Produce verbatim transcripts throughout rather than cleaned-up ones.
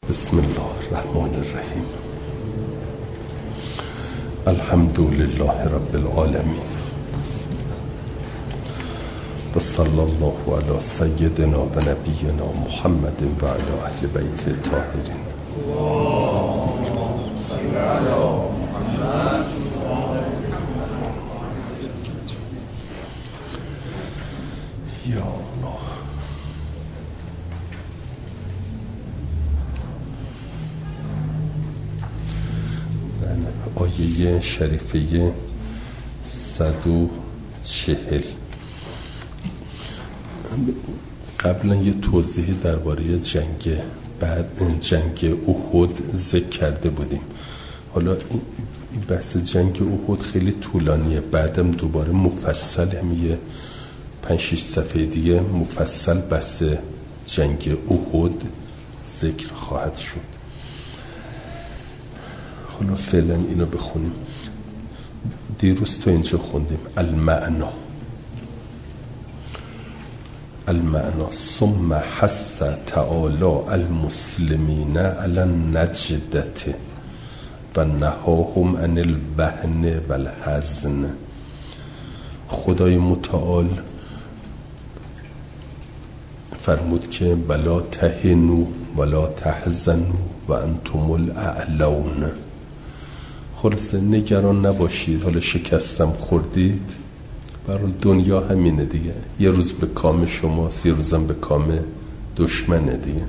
بسم الله الرحمن الرحیم. الحمد لله رب العالمین و صلی الله علی سیدنا و نبینا محمد و علی اهل بیت الطاهرین. یا الله. آیه شریفه صد و چهل. قبلا یه توضیحی درباره جنگ بعد جنگ احد ذکر کرده بودیم. حالا این بحث جنگ احد خیلی طولانیه، بعدم دوباره مفصل هم یه پنج شش صفحه دیگه مفصل بحث جنگ احد ذکر خواهد شد. حالا فعلا اینو بخونیم. دیروز تا اینجا خوندیم المعنا المعنا ثم حث تعالی المسلمین علی النجدة و نهاهم عن البهن و الحزن. خدای متعال فرمود که بلا تهنوا ولا تحزنوا و انتم الاعلون. خلاصه نگران نباشید، حالا شکستم خوردید، برای دنیا همینه دیگه، یه روز به کام شماست، یه روزم به کام دشمنه دیگه.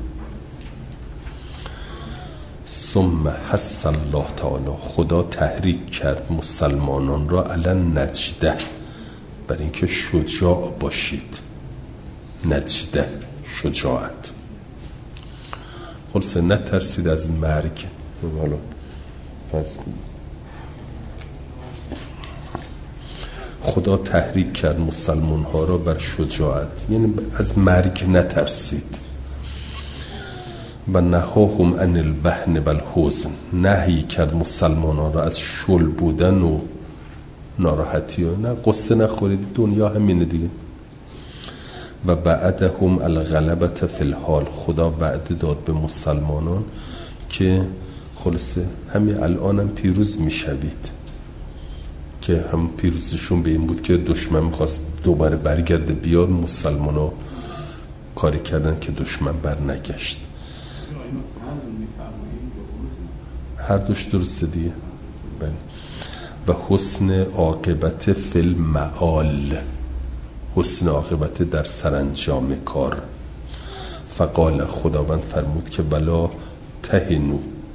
ثم حث الله تعالی، خدا تحریک کرد مسلمانان را علی النجده، برای اینکه شجاع باشید. نجده شجاعت. خلاصه نترسید از مرگ. حالا فرض کنید خدا تحریک کرد مسلمان ها را بر شجاعت، یعنی از مرگ نترسید. و نهاهم عن البهن و الحزن، نهی کرد مسلمان ها را از شل بودن و ناراحتی و نه قصه نخورید، دنیا همینه دیگه. و بعدهم الغلبة فی الحال، خدا وعده داد به مسلمانان که خلاصه همین الان هم پیروز میشوید، که هم پیروزشون به این بود که دشمن میخواست دوباره برگرده بیاد، مسلمان ها کاری کردن که دشمن بر نگشت. هر دوش درسته دیگه. بله. و حسن عاقبت فی المعال، حسن عاقبت در سرانجام کار. فقال، خداوند فرمود که بلا تهنو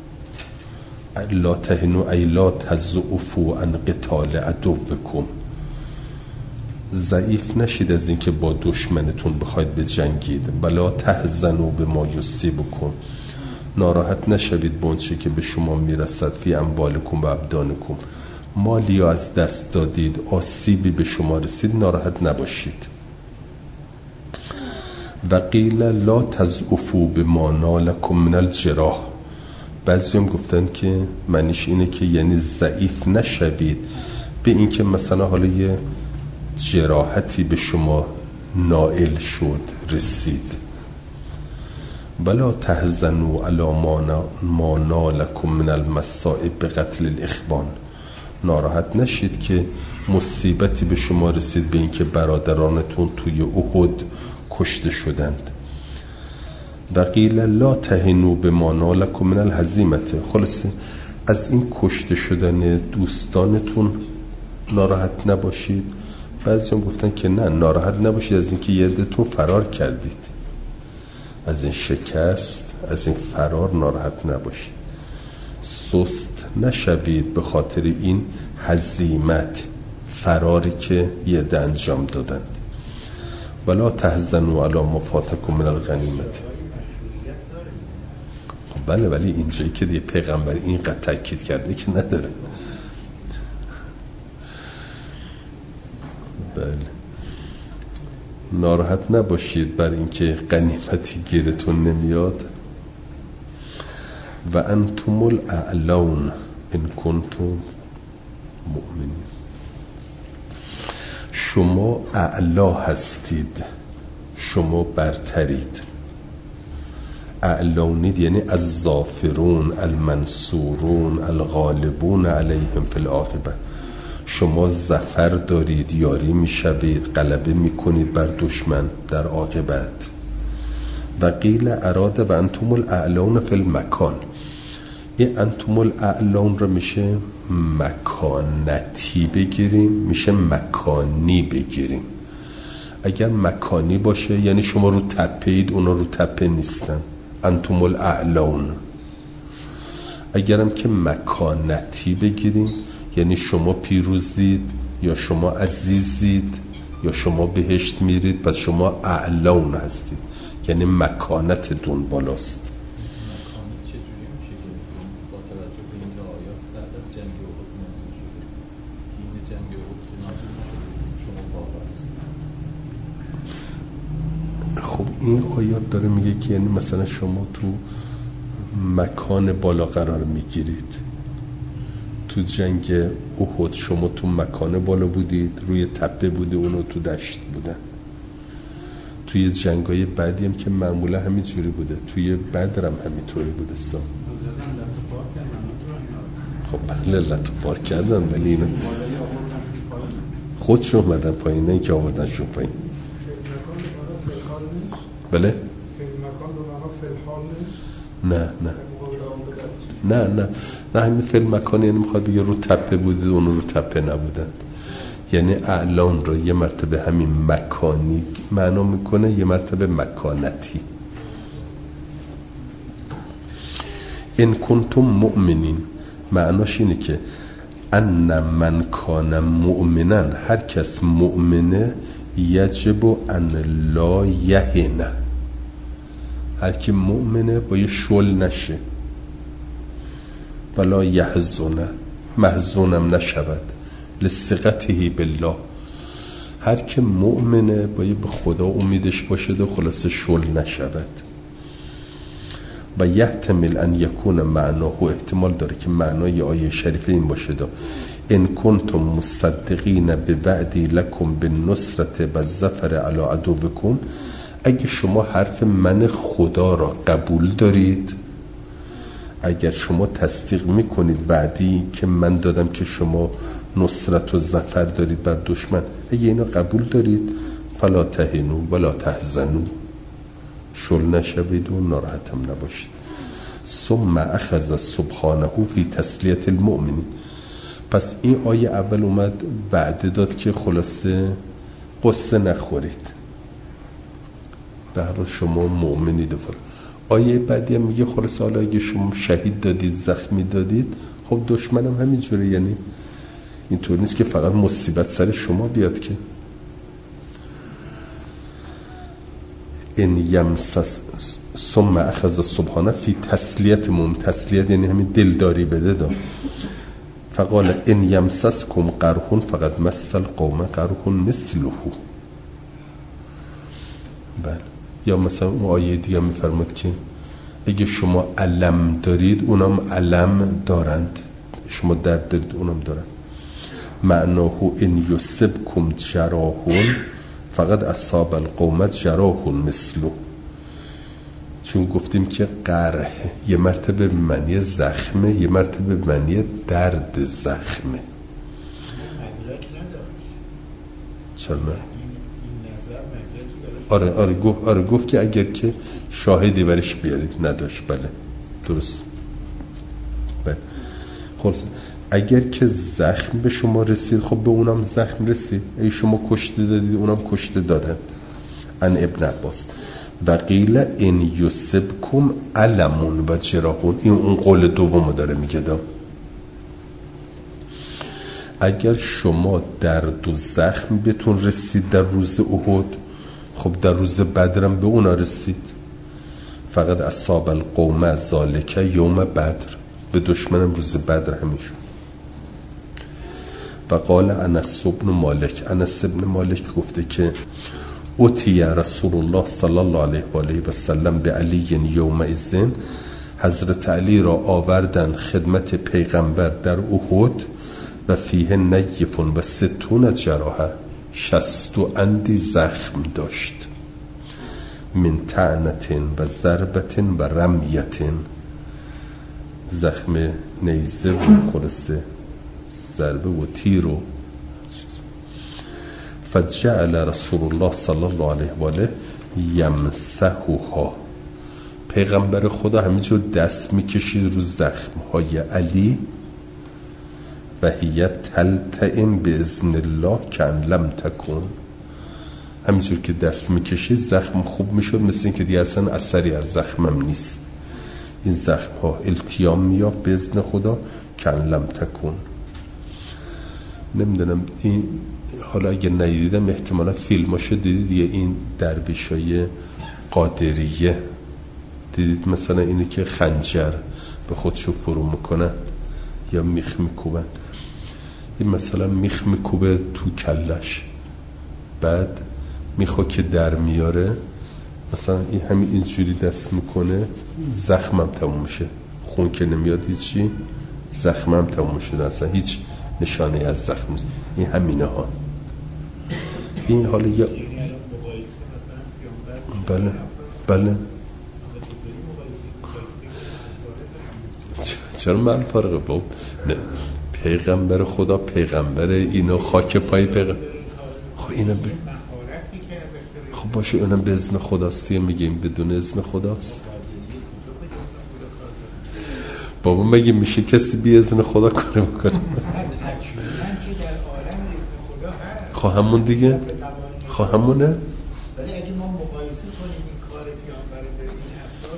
لا تهنو ای لا تضعفوا عن قتال عدوکم، ضعیف نشید از اینکه با دشمنتون بخواید بجنگید. بلا تحزنوا بما یصیبکم، ناراحت نشوید با اونچه که به شما میرسد. فی اموالکم و ابدانکم، مالی از دست دادید، آسیبی به شما رسید، ناراحت نباشید. و قیل لا تضعفوا بما نالکم من الجراح، بعضی هم گفتن که معنیش اینه که یعنی ضعیف نشوید به این که مثلا حالا یه جراحتی به شما نائل شد، رسید. بلا تحزنوا علی ما نالکم من المصائب بقتل الاخوان، ناراحت نشید که مصیبتی به شما رسید به این که برادرانتون توی احد کشته شدند. و قیل لا تهنوا بما نالکم من الهزیمة، خلاصه از این کشته شدن دوستانتون ناراحت نباشید. بعضی هم گفتن که نه، ناراحت نباشید از اینکه یه عده‌تون فرار کردید، از این شکست، از این فرار ناراحت نباشید. سست نشوید به خاطر این هزیمت، فراری که یه عده انجام دادند. ولا تحزنوا علی ما فاتکم من الغنیمة. بله، ولی اینجایی که دیگه پیغمبر اینقدر تاکید کرده که نداره. بله، ناراحت نباشید بر اینکه غنیمتی گیرتون نمیاد. و انتم الاعلون ان کنتم مؤمنین، شما اعلا هستید، شما برترید. الاعلونید یعنی الظافرون المنصورون الغالبون علیهم فی العاقبه، شما ظفر دارید، یاری میشوید، غلبه میکنید بر دشمن در عاقبت. و قیل اراده و انتم الاعلون فی المکان، این انتم الاعلون رو میشه مکانتی بگیریم، میشه مکانی بگیریم. اگر مکانی باشه یعنی شما رو تپه اید، اونا رو تپه نیستن، انتم الاعلون. اگرم که مکانتی بگیریم یعنی شما پیروزید یا شما عزیزید یا شما بهشت میرید، پس شما اعلون هستید، یعنی مکانتتون بالاست. خب این آیات داره میگه که یعنی مثلا شما تو مکان بالا قرار میگیرید. تو جنگ احد شما تو مکان بالا بودید، روی تپه بوده، اونو تو دشت بودن. توی جنگای بعدی هم که معمولا همینجوری بوده، توی بدر هم همینطوری بوده. سا خب بله لطو پار کردن، ولی اینو خودشون اومدن پایین، نه اینکه آوردن شون پایین. بله نه نه نه نه نه همین فیلم مکان یعنی میخواد بگه رو تپه بودید، اون رو تپه نبودند. یعنی اعلان رو یه مرتبه همین مکانی معنا میکنه، یه مرتبه مکانتی. ان کنتم مؤمنین معناش اینه که ان من کان مؤمنا، هر کس مؤمنه، یجب ان لا یهنه، هر کی مؤمنه باید شل نشه، ولا یحزنه، محزونم نشود، لثقته بالله، هر که مؤمنه باید به خدا امیدش باشه و خلاص شل نشود. و یحتمل ان یکون معناه، احتمال داره که معنای آیه شریفه این باشه دا ان کنتم مصدقین بوعدی لکم بالنصرة والظفر علی عدوکم، اگه شما حرف من خدا را قبول دارید، اگر شما تصدیق میکنید بعدی که من دادم که شما نصرت و ظفر دارید بر دشمن، اگه اینو قبول دارید، فلا تهنوا ولا تحزنوا، شل نشوید و ناراحتم نباشید. ثم اخذ سبحانه فی تسلیت المؤمنین، پس این آیه اول اومد بعد داد که خلاصه قصه نخورید، در شما مؤمنید و فرد. آیه بعدی هم میگه خلاصه حالا اگه شما شهید دادید، زخمی دادید، خب دشمنم همینجوره، یعنی اینطور نیست که فقط مصیبت سر شما بیاد که. ان یمسس ثم اخذ سبحانه فی تسلیت مؤمن، تسلیت یعنی همین دلداری بده دا. فقال ان یمسسکم قرح فقد مس القوم قرح مثله. بله. یا مثلا اون آیه دیگه میفرماد که اگه شما علم دارید اونم علم دارند، شما درد دارید اونم دارند. معناه ان یصبکم جراح فقط اصاب القوم جراح مثله، چون گفتیم که قرح یه مرتبه معنی زخمه، یه مرتبه معنی درد زخمه. چرا؟ آره آره گفت آره گفت که اگر که شاهدی برش بیارید، نداشت. بله درست. بله خلاص اگر که زخم به شما رسید، خب به اونم زخم رسید، ای شما کشته دادید اونم کشته دادن. ان ابن عباس و قیل ان یصبکم علمون و جراحون، این اون قول دومو داره میگه دا. اگر شما درد و زخم بهتون رسید در روز احد، خب در روز بدرم به اونا رسید. فقط اصاب القوم ذالک یوم بدر، به دشمنم روز بدر همیشون. و قال انس بن مالک، انس بن مالک گفته که اتی رسول الله صلی الله علیه و آله و سلم به علی یوم اذن، حضرت علی را آوردن خدمت پیغمبر در احد و فیه نیفون و ستون جراحه، شصت و اندی زخم داشت. من طعنة و ضربة و رمیة، زخم نیزه و خلاصه ضربه و تیر و فجعل رسول الله صلی الله علیه و آله یمسحها، پیغمبر خدا همینجور دست میکشید رو زخمهای علی و هی تلتئم باذن الله کأن لم تکن، همینجور که دست میکشید زخم خوب میشد، مثل این که دیگه اصلا اثری از زخمم نیست، این زخم ها التیام میافت به اذن خدا کأن لم تکن. نمیدونم این حالا اگه ندیدم احتمالا فیلماشو دیدید دیگه، این درویشای قادریه دیدید مثلا اینی که خنجر به خودشو فرو میکنن یا میخ میکوبن، این مثلا میخ میکوبه تو کلش، بعد میخوا که در میاره مثلا این همین اینجوری دست میکنه، زخمم تموم میشه، خون که نمیاد هیچی، زخمم تموم میشه، اصلا هیچ نشانه از زخم نیست. این همینه ها. این حالا یا بله بله چرا من فرقه با نه پیغمبر خدا، پیغمبر اینو خاک پای پیغمبر، خب اینا ب... خب باشه اونم به اذن خداستی، میگیم بدون اذن خداست. بابا مگه میشه کسی بی اذن خدا کار بکنه؟ خب همون دیگه، خب همونه. ولی اگه ما مقایسه کنیم این کار پیامبر به این افراد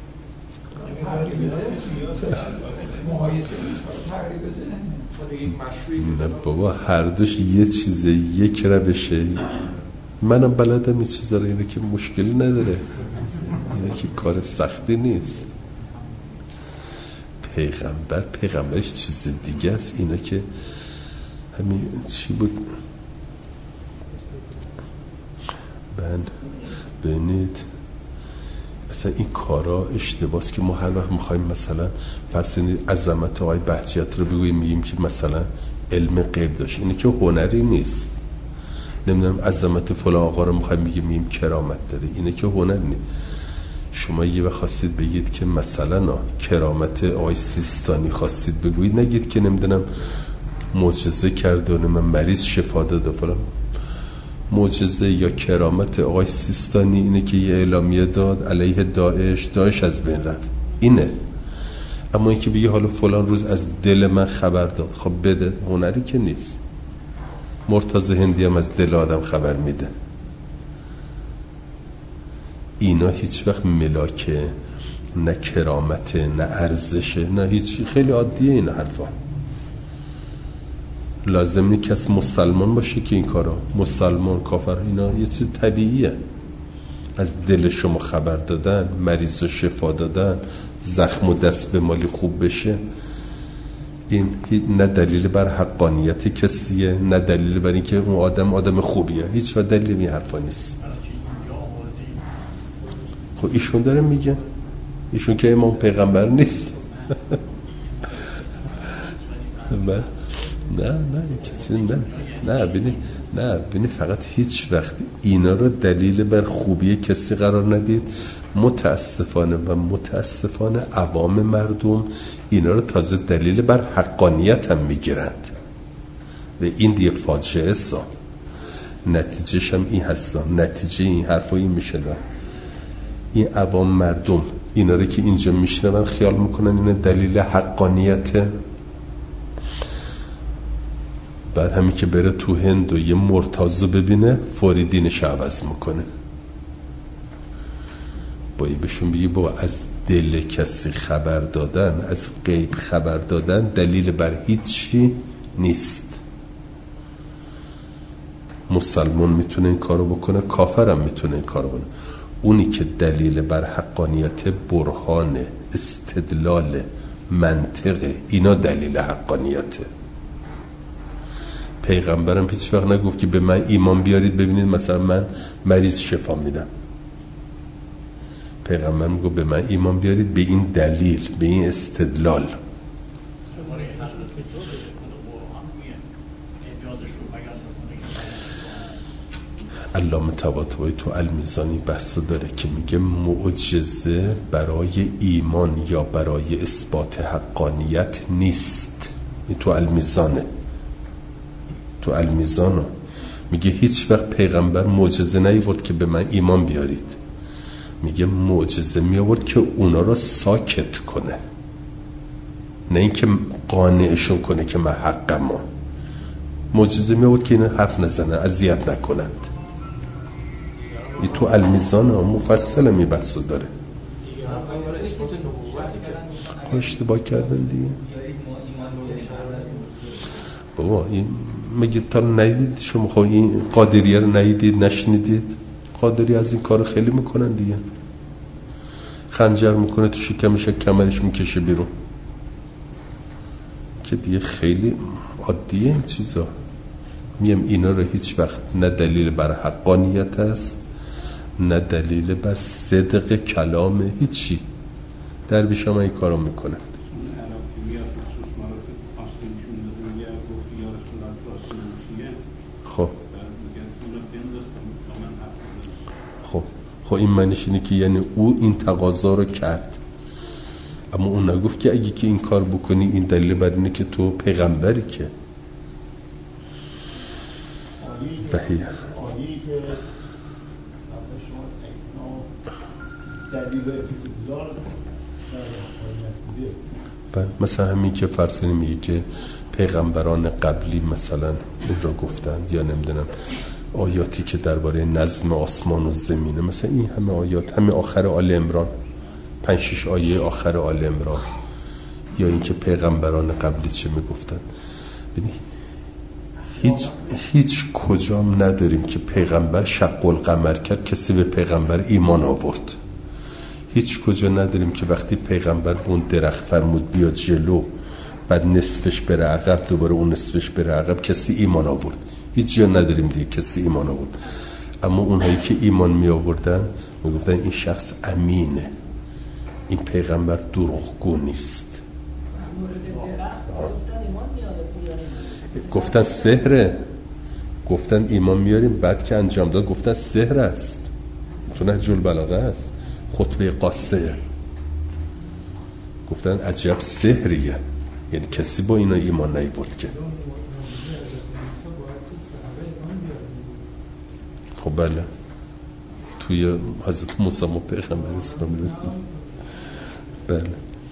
که مقایسه نیست، نه بابا هر دوش یه چیزه، یک روشه، منم بلدم این چیزا رو، اینه که مشکلی نداره، اینه که کار سختی نیست. پیغمبر پیغمبرش چیز دیگه است، اینه که همین چی بود من ببینید اصلا این کارا اشتباهه که ما هر وقت میخوایم مثلا فرض کنید عظمت آقای بهجت رو بگوییم میگیم که مثلا علم غیب داشت، اینه که هنری نیست. نمیدونم عظمت فلان آقا رو میخوایم میگیم میگیم کرامت داره، اینه که هنر نیست. شما یه وقت خواستید بگید که مثلا کرامت آقای سیستانی خواستید بگویید، نگید که نمیدونم معجزه کرده و من مریض شفا داده فلان. معجزه یا کرامت آقای سیستانی اینه که یه اعلامیه داد علیه داعش، داعش از بین رفت، اینه. اما اینکه بگی حالا فلان روز از دل من خبر داد، خب بده، هنری که نیست. مرتضی هندی هم از دل آدم خبر میده. اینا هیچ وقت ملاکه، نه کرامته، نه ارزشه، نه هیچ، خیلی عادیه این حرفا. لازم نیست کس مسلمان باشه که این کارا، مسلمان کافر اینا یه چیز طبیعیه. از دل شما خبر دادن، مریض رو شفا دادن، زخم و دست به مالی خوب بشه، این نه دلیل بر حقانیت کسیه، نه دلیل بر اینکه اون آدم آدم خوبیه، هیچ و دلیل این حرفا نیست. خب ایشون داره میگه، ایشون که امام پیغمبر نیست. نه نه نه کسی نه نه ببینید نه ببینید فقط هیچ وقت اینا رو دلیل بر خوبی کسی قرار ندید. متاسفانه و متاسفانه عوام مردم اینا رو تازه دلیل بر حقانیت هم میگیرند و این دیگه فاجعه است. نتیجهش هم این هست، نتیجه این حرفایی میشه. این عوام مردم اینا رو که اینجا میشنون خیال میکنن این دلیل حقانیته. بعد همین که بره تو هند و یه مرتضی ببینه فوری دینش عوض میکنه. باید بهشون بگی بابا از دل کسی خبر دادن، از غیب خبر دادن دلیل بر هیچی نیست. مسلمان میتونه این کارو بکنه، کافرم میتونه این کارو بکنه. اونی که دلیل بر حقانیت، برهان، استدلال، منطقه، اینا دلیل حقانیته. پیغمبرم هیچ وقت نگفت که به من ایمان بیارید ببینید مثلا من مریض شفا میدم. پیغمبر میگه به من ایمان بیارید به این دلیل، به این استدلال. علامه طباطبایی تو المیزانی بحث داره که میگه معجزه برای ایمان یا برای اثبات حقانیت نیست. این تو المیزانه، تو المیزانه میگه هیچ وقت پیغمبر معجزه نیاورد که به من ایمان بیارید، میگه معجزه میآورد که اونا را ساکت کنه، نه اینکه قانعشون کنه که من حقم. معجزه میآورد که اینا حرف نزنن، اذیت نکنند. این تو المیزان ها مفصل میبحث داره. اشتباه کردن دیگه بابا. این مگه تا ندید شما؟ خب این قادریه رو ندیدید نشنیدید؟ قادری از این کار خیلی میکنن دیگه. خنجر میکنه تو شکمش، کمرش میکشه بیرون، که دیگه خیلی عادیه این چیزا. میم اینا رو هیچ وقت نه دلیل بر حقانیت است نه دلیل بر صدق کلام، هیچی. درویش هم این کارو میکنه. خب خب خب این معنیش اینه که یعنی او این تقاضا رو کرد، اما اون نگفت که اگه که این کار بکنی این دلیل بر اینه که تو پیغمبری. که وحی مثلا همین که فرض کنیم میگه که پیغمبران قبلی مثلا این را گفتند، یا نمیدونم آیاتی که درباره نظم آسمان و زمینه، مثلا این همه آیات، همه آخر آل عمران، پنج شش آیه آخر آل عمران، یا این که پیغمبران قبلی چه میگفتند. ببین هیچ هیچ کجام نداریم که پیغمبر شق القمر کرد کسی به پیغمبر ایمان آورد. هیچ کجا نداریم که وقتی پیغمبر به اون درخت فرمود بیا جلو، بعد نصفش بره عقب، دوباره اون نصفش بره عقب، کسی ایمان آورد. هیچ جا نداریم دیگه کسی ایمان آورد. اما اونهایی که ایمان می آوردن می گفتن این شخص امینه، این پیغمبر دروغگو نیست. گفتن سحره، گفتن ایمان میاریم، بعد که انجام داد گفتن سحر است. تو نهج البلاغه است، خطبه قاصه، گفتن عجب سحریه. یعنی کسی با اینا ایمان نیاورد که. خب بله، توی حضرت موسی ما پیغمبر اسلام داریم. بله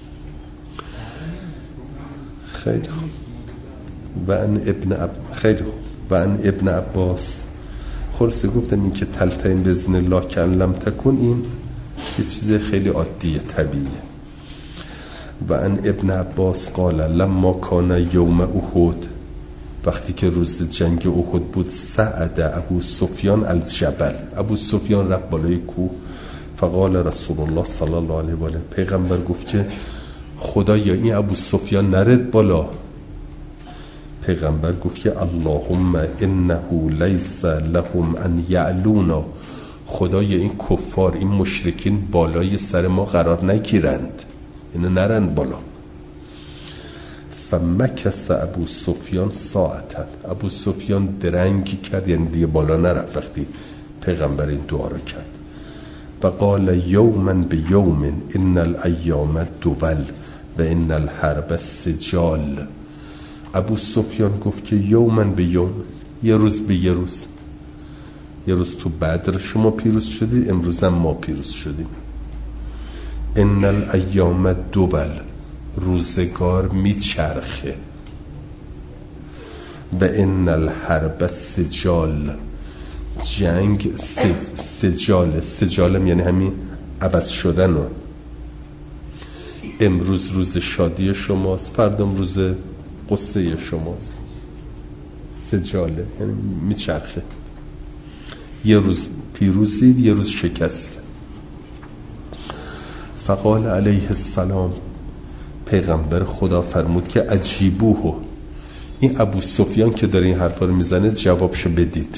خیلی خوب. و ان ابن عب... خیلی خوب. و ان ابن عباس، خلاصه گفتم این که تلتین بزن الله که لم تکن، این یه چیز خیلی عادیه، طبیعیه. و ان ابن عباس قال لما کان یوم احد، وقتی که روز جنگ احد بود، صعد ابو سفیان الجبل، ابو سفیان رفت بالای کوه. فقال رسول الله صلی الله علیه و آله، پیغمبر گفت که خدایا این ابو سفیان نرد بالا. پیغمبر گفت که اللهم انه لیس لهم ان یعلونا، خدایا این کفار، این مشرکین بالای سر ما قرار نگیرند، اینو نرند بالا. فمکث ابو سفیان ساعتا، ابو سفیان درنگی کرد، یعنی دیگه بالا نرفت وقتی پیغمبر این دعا رو کرد. و قال یوما بیوم ان الایام دول و ان الحرب سجال. ابو سفیان گفت که یوما بیوم، یه روز به یه روز. یه روز تو بدر شما پیروز شدید، امروز هم ما پیروز شدیم. ان الایام دول، روزگار میچرخه. و ان الحرب سجال، جنگ سجال، سجالم یعنی همین عوض شدن. و امروز روز شادی شماست، فردام روز قصه شماست. سجاله یعنی میچرخه، یه روز پیروزید یه روز شکست. فقال علیه السلام، پیغمبر خدا فرمود که عجیبوه، این ابو سفیان که داره این حرفا رو میزنه جوابشو بدید،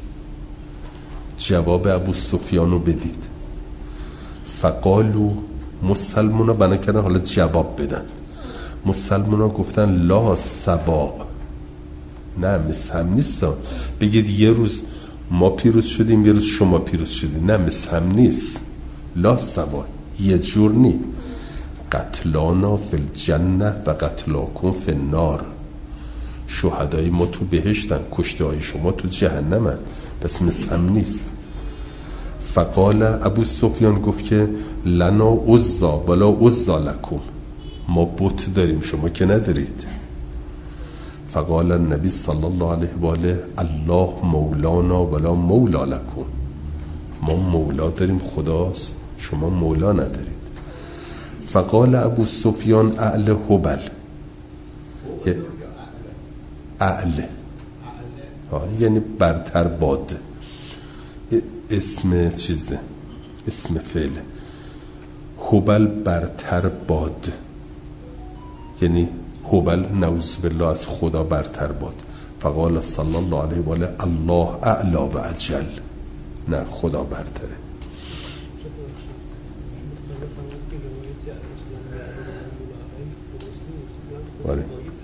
جواب ابو سفیان رو بدید. فقالو، مسلمونا بنا کردن حالا جواب بدن. مسلمونا گفتن لا سبا، نه مثل هم نیستم. بگید یه روز ما پیروز شدیم یه روز شما پیروز شدیم، نه مثل هم نیست، لا سوا، یه جور نی. قتلانا فی الجنه و قتلاکم فی النار. شهدای ما تو بهشتن، کشته های شما تو جهنمن، پس مثل هم نیست. فقال ابو سفیان گفت که لنا عزا ولا عزا لکم، ما بت داریم شما که ندارید. فقال النبی صلی الله علیه و آله الله مولانا ولا مولا لکم، ما مولا داریم خداست، شما مولا ندارید. فقال ابو سفیان اعل هبل، اعل یعنی برتر باد، اسم چیزه، اسم فعل. هبل برتر باد، یعنی هبل نعوذ بالله از خدا برتر باد. فقال صلی الله علیه و آله الله اعلا و اجل، نه خدا برتره. آره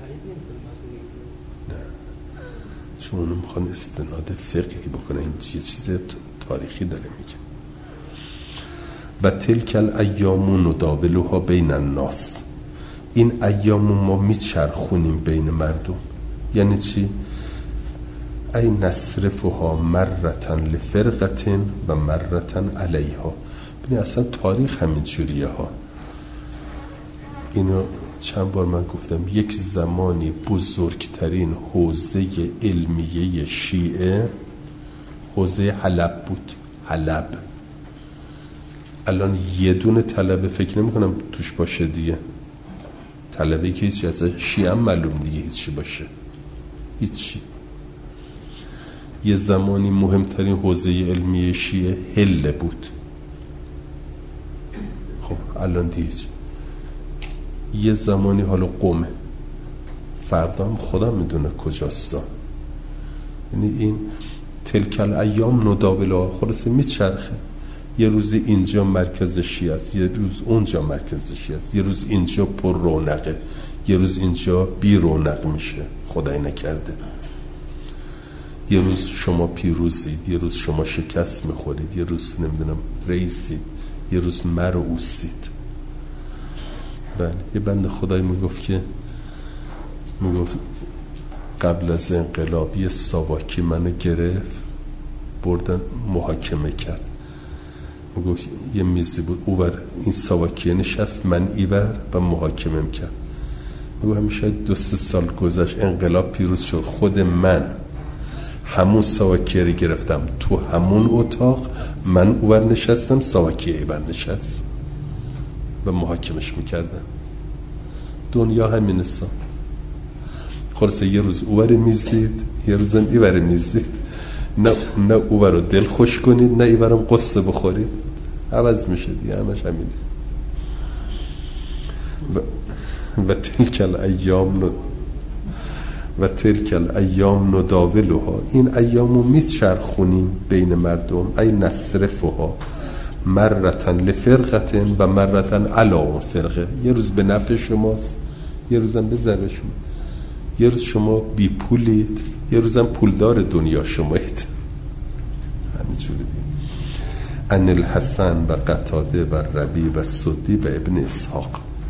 نه، چون اونو میخوان استناد فقهی بکنه، این یه چیز تاریخی داره میگه. و تلک الایام نداولها بین الناس، این ایام ما میچرخونیم بین مردم. یعنی چی؟ ای نصرفها مرتن لفرقتن و مرتن علیها. ببین اصلا تاریخ همین جوریه ها. اینو چند بار من گفتم، یک زمانی بزرگترین حوزه علمیه شیعه حوزه حلب بود. حلب الان یه دونه طلبه فکر نمی کنم توش باشه دیگه. طلبه که هیچی از شیعه هم معلوم دیگه هیچی باشه، هیچی. یه زمانی مهمترین حوزه علمیه شیعه حله بود. خب الان دیگه یه زمانی حالا قومه، فردا هم خدا میدونه کجاست. یعنی این تلکل ایام نداولا، خلاصه میچرخه. یه روز اینجا مرکز شیعه است، یه روز اونجا مرکز شیعه است، یه روز اینجا پر رونقه، یه روز اینجا بی رونق میشه، خدای نکرده. یه روز شما پیروزید، یه روز شما شکست میخورید، یه روز نمیدونم رئیسید، یه روز مرعوسید. بله یه بنده خدایی میگفت که میگفت قبل از انقلاب یه ساواکی منو گرفت، بردن محاکمه کرد. میگفت یه میزی بود، اوور این ساواکی نشست، من ایور و محاکمه کرد. میگفت همیشه دو سه سال گذشت، انقلاب پیروز شد، خود من همون ساواکی رو گرفتم تو همون اتاق، من اوور نشستم، ساواکی ایور نشست و محاکمش میکردن. دنیا همین است. خلاصه یه روز اوور میزید، یه روز هم ایور میزید. نه نه اوور رو دل خوش کنید، نه ایورم قصه بخورید. عوض میشه دیگه، همش همینه. و و تلک الایام و تلک الایام نداولها، این ایامو میچرخونیم بین مردم. ای نصرفها مرتن لفرقتن و مرتن علی اون فرقه. یه روز به نفع شماست، یه روزم به ضرر شما. یه روز شما بی پولید، یه روزم پولدار دنیا شمایید. همینجوری دیگه. ان الحسن و قتاده و ربی و سدی و ابن اسحاق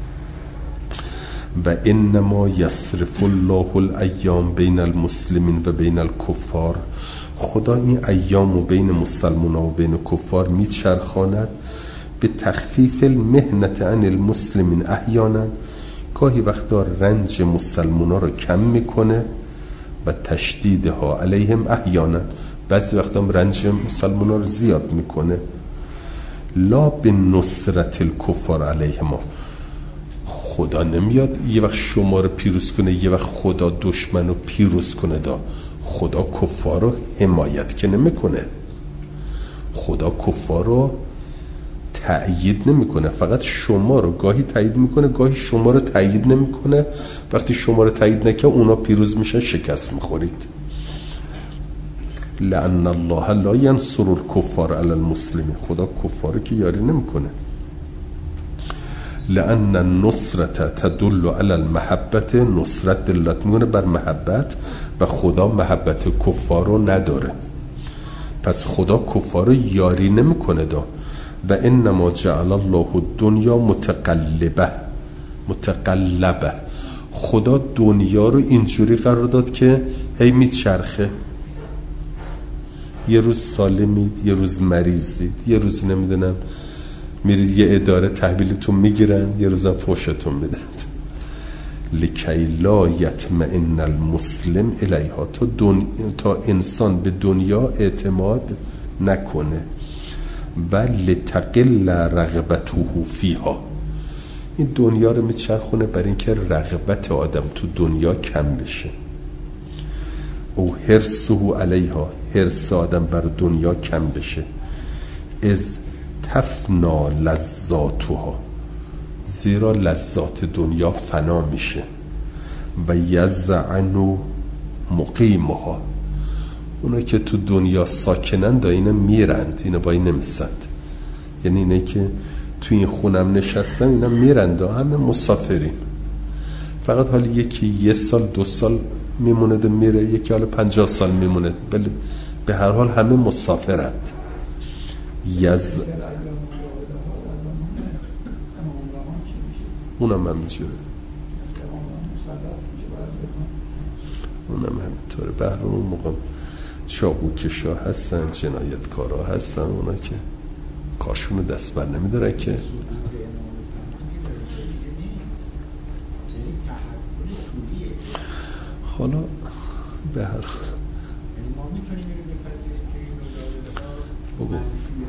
و انما یصرف الله الایام بین المسلمین و بین الکفار. خدا این ایام و بین مسلمان و بین کفار میچرخاند به تخفیف المهنت عن المسلمین احیانا، گاهی وقتا رنج مسلمان ها رو کم میکنه و تشدیدها علیهم احیانا، بعضی وقتا هم رنج مسلمان ها رو زیاد میکنه. لا به نصرت الکفار علیهم، خدا نمیاد یه وقت شما رو پیروز کنه، یه وقت خدا دشمن رو پیروز کنه. دا خدا کفار رو حمایت که نمیکنه، خدا کفار رو تأیید نمیکنه، فقط شما رو گاهی تأیید میکنه، گاهی شما رو تأیید نمیکنه. وقتی شما رو تأیید نکنه اونا پیروز میشن، شکست میخورید. لأن الله لا ينصر الكفار على المسلمين، خدا کفار که یاری نمیکنه. لأن النصرت تدل على المحبت، نصرت دلالت میکنه بر محبت و خدا محبت کفار رو نداره. پس خدا کفار رو یاری نمیکنه دا. و انما جعل الله الدنیا متقلبه متقلبه خدا دنیا رو اینجوری قرار داد که هی میچرخه، یه روز سالمید، یه روز مریضید، یه روز نمیدونم میرید یه اداره تحویلتون میگیرن، یه روز هم فوشتون میدن. لکی لا یطمئن المسلم الیها، تا, دن... تا انسان به دنیا اعتماد نکنه. و لتقل رغبته فیها، این دنیا رو میچرخونه برای اینکه رغبت آدم تو دنیا کم بشه. او حرصه علیها، حرص آدم بر دنیا کم بشه. از تفنا لذاتها، زیرا لذات دنیا فنا میشه. و یزعن مقیمها، اونا که تو دنیا ساکنند اینا میرند، اینا با این نمیسند. یعنی اینه که تو این خونم نشستن اینا میرند، همه مسافرین. فقط حالا یکی یه سال دو سال میمونه و میره، یکی حالا پنجاه سال میمونه، ولی به هر حال همه مسافرند. یز اونم همینجوره، اونم همینطوره. به هر حال اون موقع چاقوکشا هستن، جنایتکارا هستن، اونا که کارشون دست بر نمیداره که حالا به هر حال بگو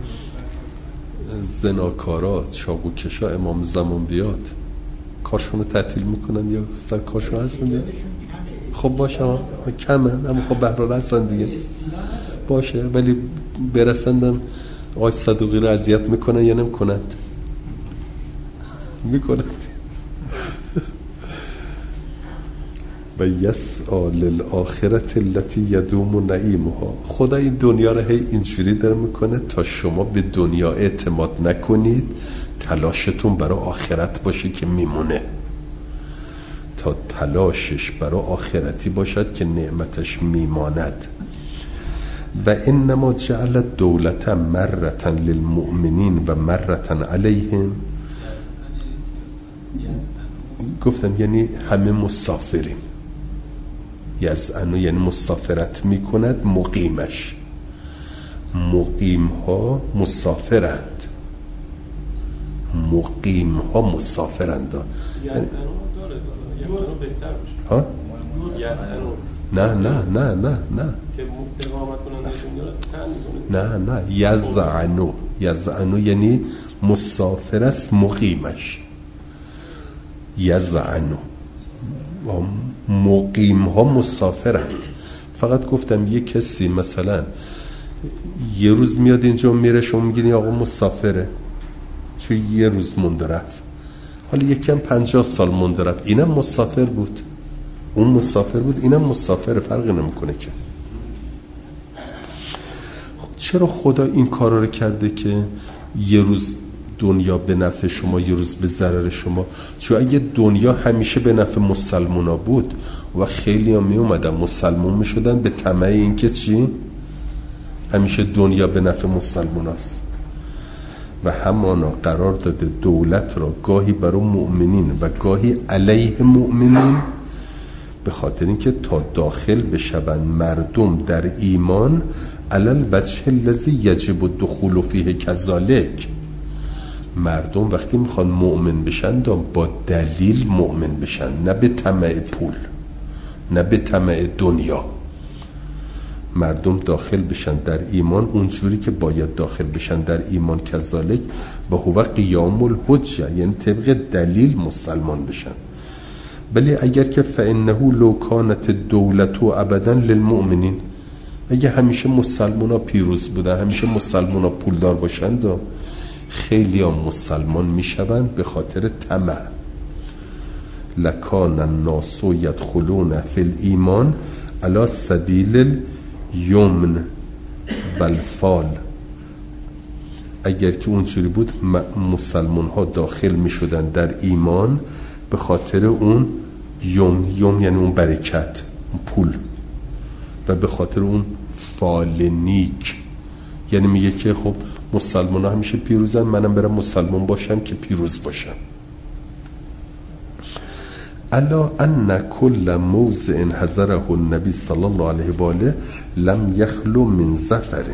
زناکارا چاقوکشا امام زمان بیاد کارشون رو تعطیل میکنن یا سر کارشون هستن دیگه؟ خب باشه کمن، اما خب به هر حال هستن دیگه، باشه. ولی برسندم آقای صدوقی رو اذیت میکنن یا نمیکنند؟ میکنند. و یسعی للآخرة التي یدوم نعیمها، خدا این دنیا رو هی اینجوری داره میکنه تا شما به دنیا اعتماد نکنید، تلاشتون برای آخرت باشه که میمونه، تا تلاشش برای آخرتی باشد که نعمتش میماند. و انما جعل الدولت مرة للمؤمنین و مرة علیهم، گفتم یعنی همه مسافرین. یزعنو یعنی مسافرت میکند مقیمش، مقیم ها مسافرند، مقیم ها مسافرند. ها؟ نه نه نه نه نه نه نه یزعنو، یزعنو یعنی مسافر است مقیمش. یزعنو مقیم ها مسافرند. فقط گفتم یه کسی مثلا یه روز میاد اینجا میره، شما میگین آقا مسافره چون یه روز مونده رفت، حالا یکی هم پنجاه سال مونده رفت، اینم مسافر بود، اون مسافر بود، اینم مسافر، فرقی نمیکنه که. خب چرا خدا این کارا رو کرده که یه روز دنیا به نفع شما یه روز به ضرر شما؟ چون اگه دنیا همیشه به نفع مسلمونا بود و خیلی ها می اومدن مسلمون می شدن به طمع این که چی؟ همیشه دنیا به نفع مسلموناست. و همانا قرار داده دولت را گاهی برای مؤمنین و گاهی علیه مؤمنین، به خاطر اینکه تا داخل بشون مردم در ایمان علل وجه الذی یجب الدخول فیه کذالک. مردم وقتی میخوان مؤمن بشن با دلیل مؤمن بشن، نه به طمع پول، نه به طمع دنیا. مردم داخل بشن در ایمان اونجوری که باید داخل بشن در ایمان کذالک و هو قیام الحجه، یعنی طبق دلیل مسلمان بشن. ولی اگر که فانه لو کانت الدولة ابدا للمؤمنین، اگه همیشه مسلمونا پیروز بودن، همیشه مسلمونا پولدار باشند، خیلی ها مسلمان میشوند به خاطر طمع. لکان الناس یدخلون فی الایمان علی سبیل الیمن والفال. اگر که اونجوری بود مسلمان ها داخل میشدن در ایمان به خاطر اون یم، یم یعنی اون برکت، اون پول، و به خاطر اون فال نیک، یعنی میگه که خب مسلمان ها همیشه پیروزن، منم برم مسلمان باشم که پیروز باشم. الا ان کل موضع حضره النبی صلی الله علیه و آله لم یخلو من ظفر.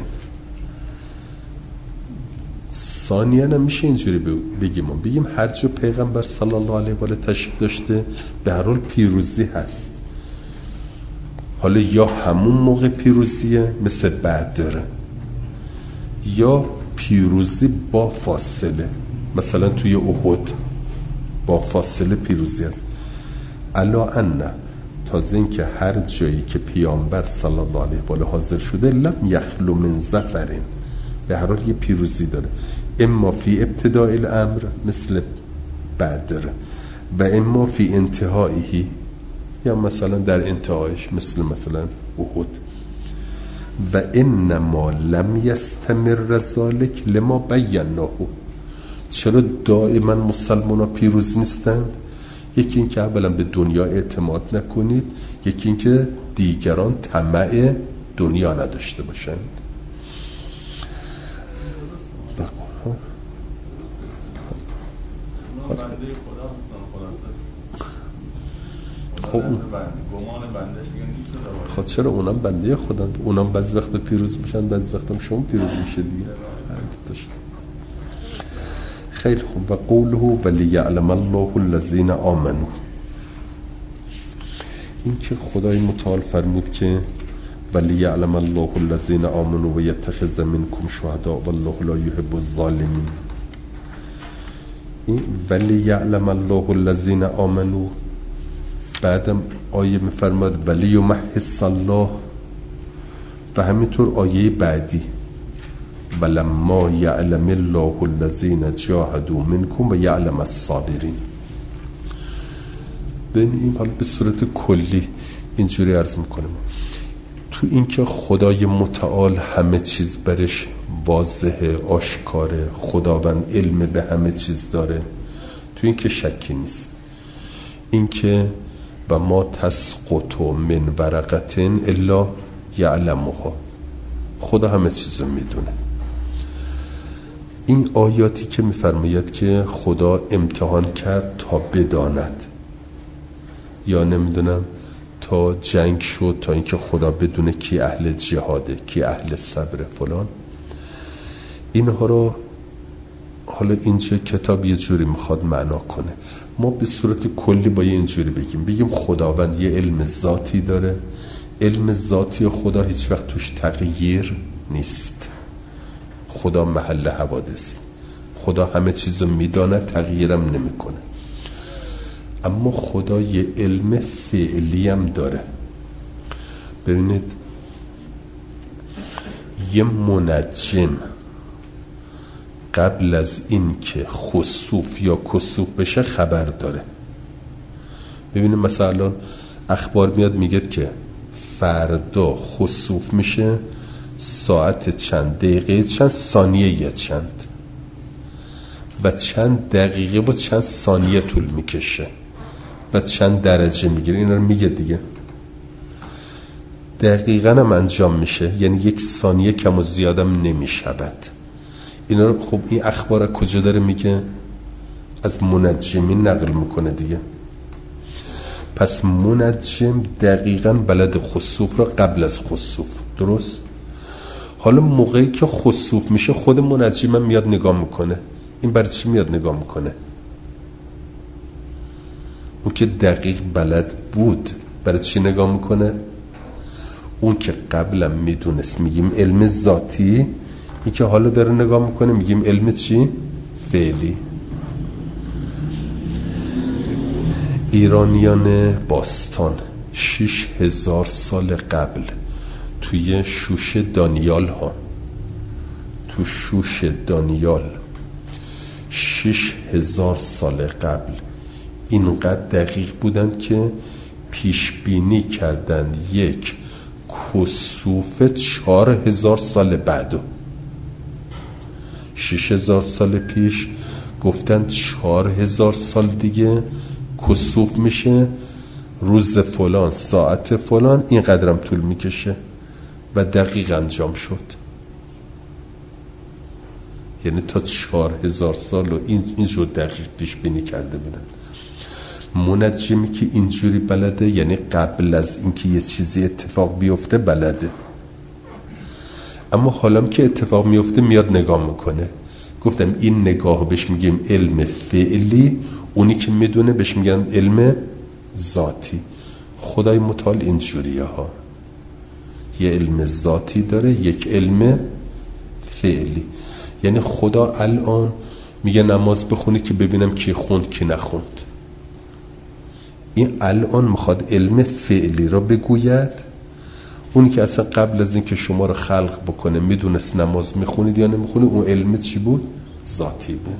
ثانیاً نمیشه اینجوری بگیم بگیم هر جا پیغمبر صلی الله علیه و آله تشریف داشته به هر حال پیروزی هست. حالا یا همون موقع پیروزیه مثل بدر، یا پیروزی با فاصله، مثلا توی احد با فاصله پیروزی است. الا ان تازه این که هر جایی که پیامبر صلی الله علیه و آله حاضر شده لم یخلو من ظفرین، به هر حال یه پیروزی داره، اما فی ابتداء الامر مثل بدر و اما فی انتهائه، یا مثلا در انتهایش مثل مثلا احد. و انما لم یستمر ذلک لما بیناه. چرا دائما مسلمان ها پیروز نیستند؟ یکی این که اولا به دنیا اعتماد نکنید، یکی این که دیگران طمع دنیا نداشته باشند. خب خب چرا اونم بنده خودن، اونم بعضی وقت پیروز میشن، بعضی وقت هم شما پیروز میشه دیگه. خیلی خوب. و قوله ولیعلم الله الذین آمنوا، این که خدای متعال فرمود که ولیعلم الله الذین آمنوا و یتخذ منکم شهداء والله لا یحب الظالمین. این ولیعلم الله الذین آمنوا بعدم آیه میفرماد ولی یمحص الله، و همینطور آیه بعدی ولما یعلم الله الذین جاهدوا منکم و یعلم الصابرین. ببینیم حالا به صورت کلی اینجوری عرض میکنم، تو این که خدای متعال همه چیز برش واضحه، آشکاره، خداوند علم به همه چیز داره، تو این که شکی نیست. این که و ما تسقط من ورقة الا یعلمها، خدا همه چیز رو میدونه. این آیاتی که میفرماید که خدا امتحان کرد تا بداند، یا نمیدونم تا جنگ شد تا اینکه خدا بدونه کی اهل جهاده، کی اهل صبر فلان، اینها رو حالا اینجا کتاب یه جوری میخواد معنا کنه. ما به صورت کلی با یه اینجوری بگیم بگیم خداوند یه علم ذاتی داره، علم ذاتی خدا هیچ وقت توش تغییر نیست. خدا محل حوادث، خدا همه چیزو میدانه، تغییرم نمیکنه. اما خدا یه علم فعلی هم داره. ببینید یه منجم قبل از این که خسوف یا کسوف بشه خبر داره. ببینید مثلا اخبار میاد میگه که فردا خسوف میشه، ساعت چند، دقیقه چند، ثانیه چند و چند دقیقه و چند ثانیه طول میکشه و چند درجه میگیره، اینا رو میگه دیگه. دقیقاً هم انجام میشه، یعنی یک ثانیه کم و زیادم نمیشود. اینا رو خب این اخبار کجا داره میگه؟ از منجمین نقل میکنه دیگه. پس منجم دقیقاً بلد خسوف را قبل از خسوف، درست؟ حالا موقعی که خسوف میشه خود منجم هم میاد نگاه میکنه. این برای چی میاد نگاه میکنه؟ اون که دقیق بلد بود برای چی نگاه میکنه؟ اون که قبلا میدونست میگیم علم ذاتی، این که حالا داره نگاه میکنه میگیم علم چی؟ فعلی. ایرانیان باستان شش هزار سال قبل توی شوش دانیال ها تو شوش دانیال شش هزار سال قبل اینقدر دقیق بودند که پیش بینی کردند یک کسوف چهار هزار سال بعدو. شش هزار سال پیش گفتند چهار هزار سال دیگه کسوف میشه، روز فلان، ساعت فلان، این قدرم طول میکشه و دقیق انجام شد. یعنی تا چهار هزار سال و این اینجور دقیق پیش بینی کرده بودن. منجمی که اینجوری بلده یعنی قبل از اینکه یه چیزی اتفاق بیفته بلده، اما حالا که اتفاق میفته میاد نگاه میکنه. گفتم این نگاه بهش میگیم علم فعلی، اونی که میدونه بهش میگن علم ذاتی. خدای متعال اینجوریه ها، یه علم ذاتی داره، یک علم فعلی. یعنی خدا الان میگه نماز بخونی که ببینم کی خوند کی نخوند. این الان میخواد علم فعلی را بگوید. اونی که اصلا قبل از این که شما رو خلق بکنه میدونست نماز میخونید یا نمیخونید، اون علم چی بود؟ ذاتی بود.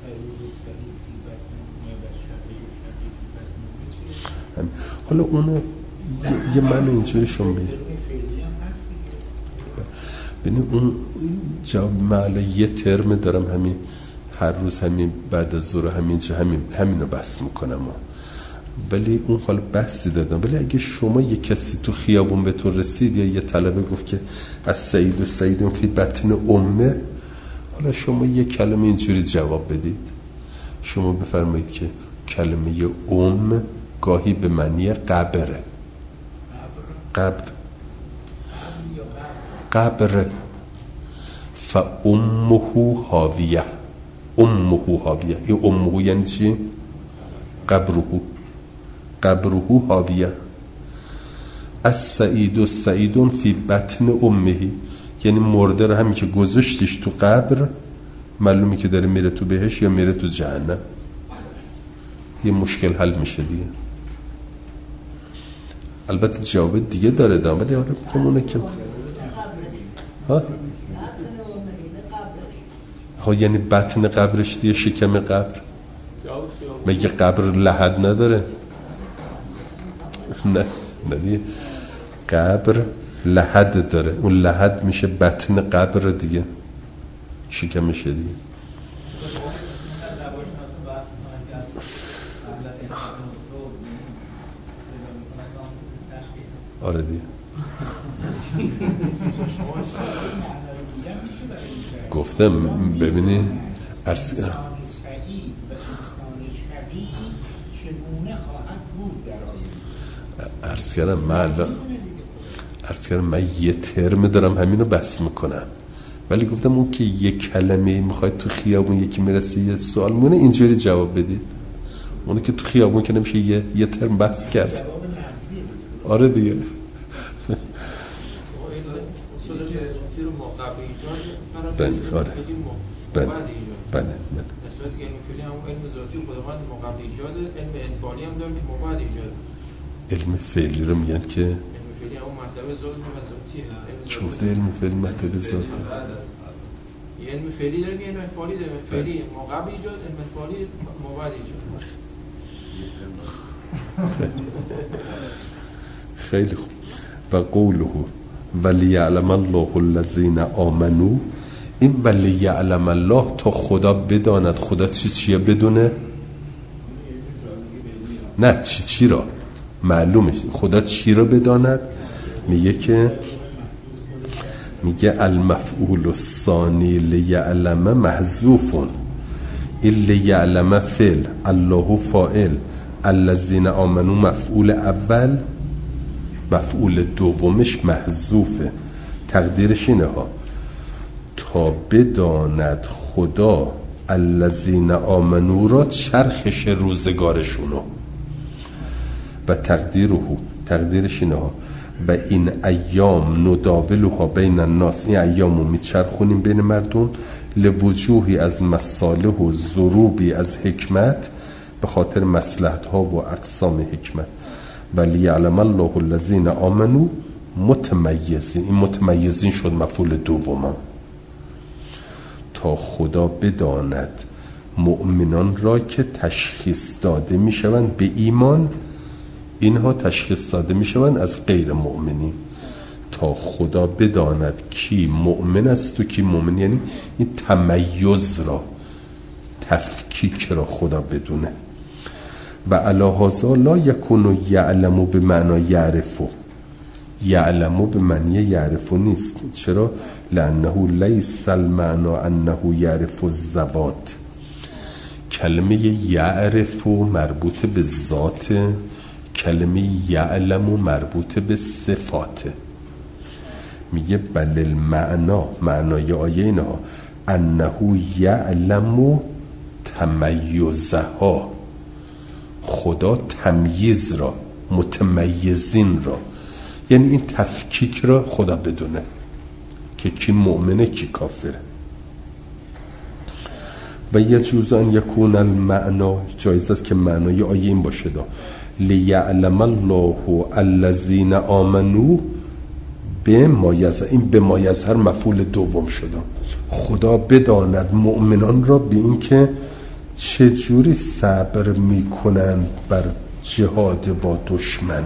حالا اونو یه, یه منو اینجوری شما بید ببینید اون جواب معلا یه ترم دارم، همین هر روز همین بعد از ظهر همینجا همین همینو بحث میکنم، ولی اون حالا بحثی دادم. ولی اگه شما یه کسی تو خیابون به تو رسید یا یه طلبه گفت که از سعید و سعید فی بطن امه، حالا شما یه کلمه اینجوری جواب بدید. شما بفرمایید که کلمه ام گاهی به معنی قبره. قبر قبر فامه حاویه. امه حاویه. این امه یعنی چی؟ قبره. قبره حاویه. از سعید و سعیدون فی بطن امهی، یعنی مرده رو همین که گذاشتیش تو قبر معلومی که داره میره تو بهش یا میره تو جهنم. یه مشکل حل میشه دیگه. البته جواب دیگه داره دام، ولی آره بکنونه که ها ها یعنی بطن قبرش دیگه، شکم قبر. مگه قبر لحد نداره؟ نه نه دیگه قبر لحد داره، اون لحد میشه بطن قبر دیگه، شکمشه دیگه. آره دیگه گفتم ببینی عرض انسان سعید و انسان شقی چگونه خواهد بود در آینده. عرض کردم من عرض کردم من یه ترم دارم همینو بحث میکنم، ولی گفتم اون که یه کلمه میخواید تو خیابون یکی میرسه یه سوال مونه اینجوری جواب بدید. اونو که تو خیابون که نمیشه یه, یه ترم بحث کرد. آره دیگه بله آره بله بله بله نسبت که علم فعلی همون علم ذاتی و خداوند ما قبل ایجاد، علم انفعالی هم داریم که ما بعد ایجاد. علم فعلی رو میگن که علم فعلی همون مطلب ذاتی و ذاتیه. چه گفته علم فعلی مطلب ذاتی؟ علم فعلی داریم، علم انفعالی داریم. فعلی ما قبل ایجاد، علم انفعالی ما بعد ایجاد. خیلی خوب. و قوله ولیعلم الله الذین آمنوا، این ولیعلم الله تا خدا بداند. خدا چی چیه بدونه؟ نه چی چی را معلومه. خدا چی را بداند؟ میگه که میگه المفعول الثانی لیعلم محذوف، این لیعلم فعل، الله فاعل، الذین آمنوا مفعول اول، مفعول دومش محذوفه. تقدیرش اینه ها تا بداند خدا الذین آمنوا را چرخش روزگارشونو. و تقدیره تقدیرش اینه ها و این ایام نداولها بین الناس، این ایامو میچرخونیم بین مردم، لوجوهی از مصالح و ضروبی از حکمت، به خاطر مصلحت ها و اقسام حکمت. ولی یعلم الله الذین آمنوا متمیزین، این متمیزین شد مفعول دوم. تا خدا بداند مؤمنان را که تشخیص داده می شوند به ایمان، اینها تشخیص داده می شوند از غیر مؤمنین. تا خدا بداند کی مؤمن است و کی مؤمن، یعنی این تمیز را، تفکیک را خدا بدونه. و علی هذا لا یکون یعلم به معنی یعرفو، یعلمو به معنی یعرفو نیست. چرا؟ لانه لیس المعنا انه یعرف الذوات. کلمه یعرفو مربوط به ذات، کلمه یعلمو مربوط به صفاته. میگه بل المعنا، معنای آیه اینها، انه یعلمو تمیزها، خدا تمییز را، متمیزین را، یعنی این تفکیک را خدا بدونه که کی مؤمنه کی کافره. و یجوز ان یکون المعنا، جایز است که معنای آیه این باشه دا لیعلم الله الذین آمنوا بما یظهر، این بما یظهر مفعول دوم شده، خدا بداند مؤمنان را به این که چجوری صبر میکنند بر جهاد با دشمن.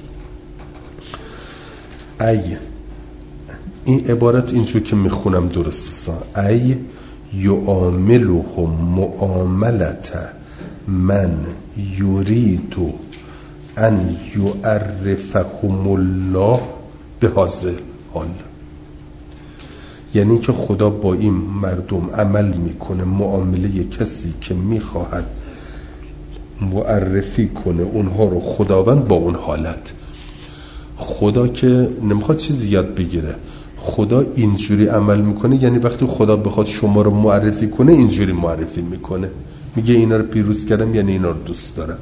ای این عبارت اینجور که میخونم درسته، ای یعاملهم معاملت من یرید ان یعرفهم الله به حاضر حال، یعنی که خدا با این مردم عمل میکنه معامله کسی که میخواهد معرفی کنه اونها رو خداوند با اون حالت. خدا که نمیخواد چیزی یاد بگیره، خدا اینجوری عمل میکنه، یعنی وقتی خدا بخواد شما رو معرفی کنه اینجوری معرفی میکنه، میگه اینا رو پیروز کردم یعنی اینا رو دوست دارم.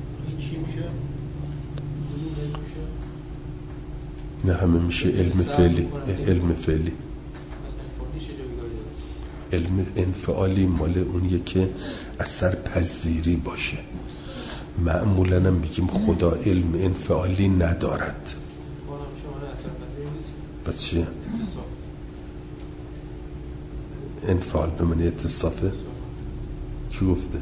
نه همه میشه علم فعلی. علم فعلی علم انفعالی مال اونیه که اثر پذیری باشه. معمولا هم میگیم خدا علم انفعالی ندارد. پس چیه؟ انفعال به معنی اتصافه؟ کی گفته؟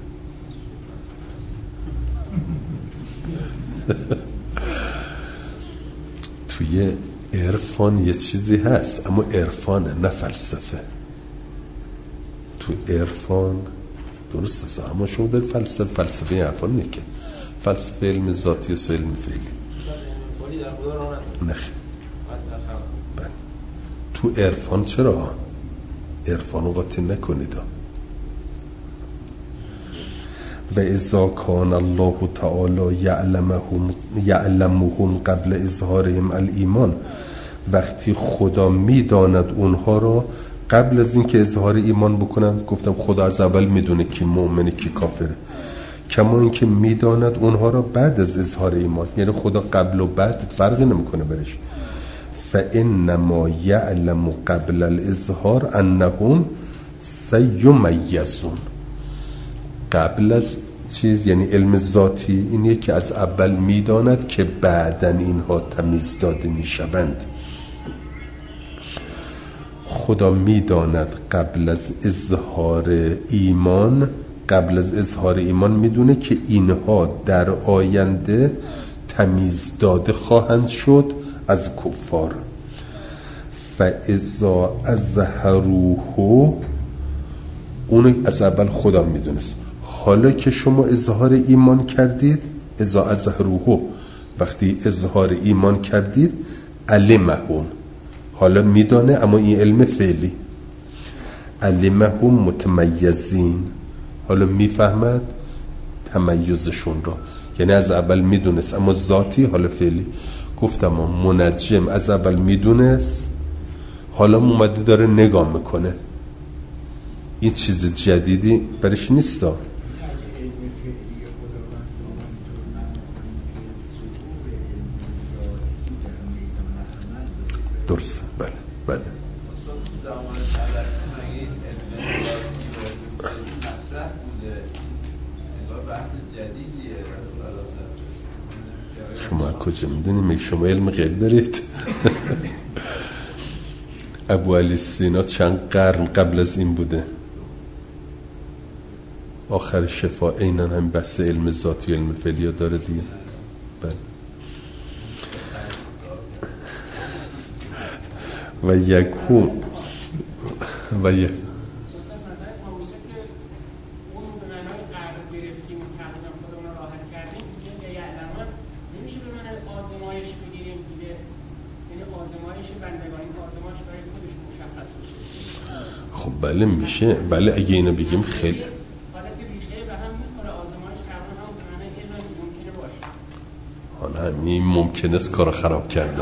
توی عرفان یه چیزی هست، اما عرفانه نه فلسفه. تو عرفان درست است، اما شما در فلسفه فلسفه عرفان نیست که فلسفه علم ذاتی و علم فعلی نه. بله. تو عرفان چرا؟ عرفان رو قاطی نکنید. و اذا کان الله تعالی یعلمهم یعلمهم قبل اظهارهم الایمان، وقتی خدا میداند اونها را قبل از اینکه اظهار ایمان بکنن، گفتم خدا از اول میدونه کی مؤمنه کی کافره، کما اینکه میداند اونها را بعد از اظهار ایمان، یعنی خدا قبل و بعد فرقی نمیکنه برش. فانما یعلم قبل الاظهار انهم سیمیزون، قبل از چیز یعنی علم ذاتی اینیه که از اول میداند که بعدن اینها تمیز داده میشوند. خدا میداند قبل از اظهار ایمان، قبل از اظهار ایمان میدونه که اینها در آینده تمیز داده خواهند شد از کفار. فاذا اظهروه، اون از اول خدا میدونست. حالا که شما اظهار ایمان کردید، اذا اظهروه، وقتی اظهار ایمان کردید، علمهم، حالا میدانه، اما این علم فعلی، علمهم متمیزین، حالا میفهمد تمیزشون را، یعنی از اول میدونست اما ذاتی، حالا فعلی. گفتم منجم از اول میدونست، حالا اومده داره نگاه میکنه، این چیز جدیدی برش نیستا. درست، بله بله. شما کجا میدونی؟ میگه شما علم غیب دارید. ابو علی سینا چند قرن قبل از این بوده، آخر شفا اینن هم بحث علم ذاتی علم فعلی داره دیگه. بله. و یکون و یک خب بله میشه، بله اگه اینو بگیم خیلی حالت ریشه به هم میخوره. آزمایش تقریبا هم به معنی علم ممکنه باشه. حالا همین ممکن است کارو خراب کرده.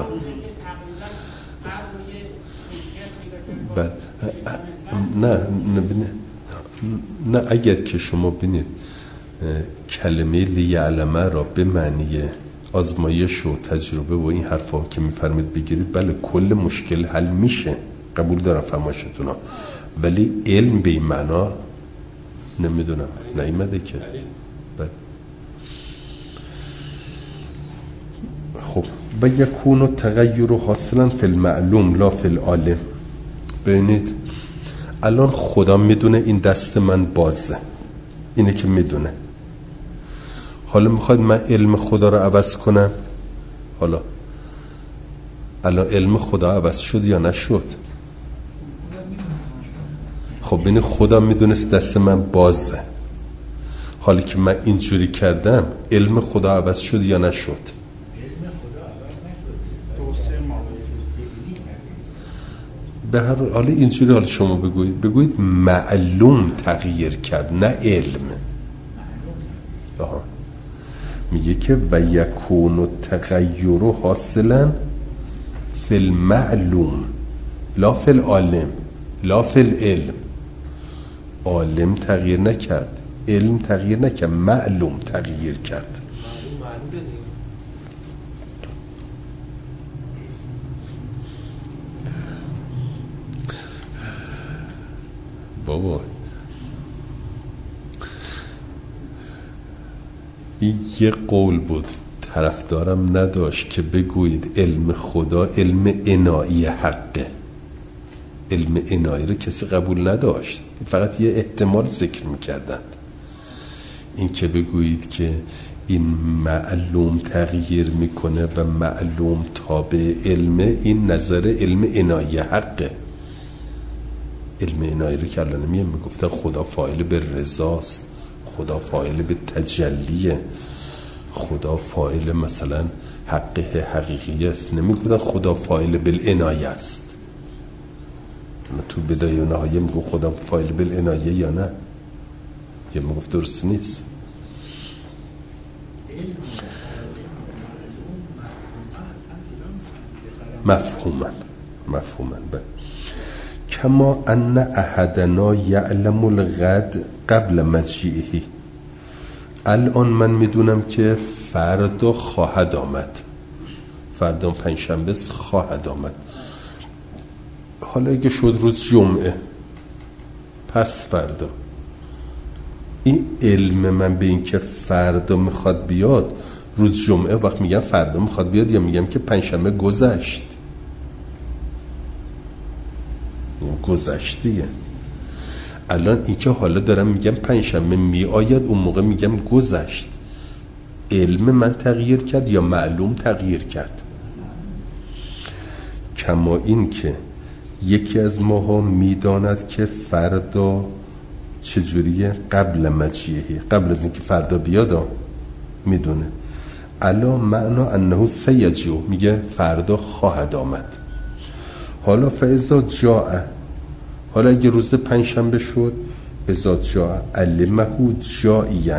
بله نه نه نه اگر که شما بینید کلمه لیعلمه را به معنی آزمایش و تجربه و این حرفا که میفرمید بگیرید، بله کل مشکل حل میشه، قبول دارم فرمایشتون ها، ولی علم به این معنا نمیدونم نیامده که. بله. خب و یکون و تغییر حاصلا فی المعلوم لا فی العالم. ببینید الان خدا میدونه این دست من بازه، اینه که میدونه. حالا میخواید من علم خدا رو عوض کنم؟ حالا الان علم خدا عوض شد یا نشد؟ خب ببین خدا میدونست دست من بازه، حالا که من اینجوری کردم علم خدا عوض شد یا نشد؟ به هر حال اینجوری حال شما بگویید بگویید معلوم تغییر کرد نه علم. آها. میگه که و یکون و تغییر حاصلا فی المعلوم لا فی العالم لا فی العلم. عالم تغییر نکرد، علم تغییر نکرد، معلوم تغییر کرد. بابا این یه قول بود طرفدارم نداشت که بگویید علم خدا علم عنایی حقه. علم عنایی رو کسی قبول نداشت، فقط یه احتمال ذکر میکردند. این که بگویید که این معلوم تغییر میکنه و معلوم تابع علمه، این نظر علم عنایی حقه. علم عنایی رو که الان نمیگم، میگفتن خدا فاعل به رضاست، خدا فاعل به تجلیه، خدا فاعل مثلا حق حقیقی است، نمیگفتن خدا فاعل بالعنایه است. تو بدایه و نهایه میگو خدا فاعل بالعنایه یا نه، یا میگفت درست نیست. مفهوما مفهوما بله. کما ان احدنا یعلم الغد قبل مجیئه. الان من میدونم که فردا خواهد آمد، فردا پنجشنبه خواهد آمد. حالا اگه شد روز جمعه، پس فردا، این علم من به این که فردا میخواد بیاد روز جمعه، وقت میگم فردا میخواد بیاد یا میگم که پنجشنبه گذشت؟ گذشتیه. الان این که حالا دارم میگم پنجشنبه می آید، اون موقع میگم گذشت. علم من تغییر کرد یا معلوم تغییر کرد؟ کما این که یکی از ماها میداند که فردا چجوریه؟ قبل مجیئه، قبل از اینکه فردا بیاد میدونه. الا معنا انه سیجیو، میگه فردا خواهد آمد. حالا فاذا جاء، حالا اگه روز پنجشنبه شد، اذا جاء علمه جائیا،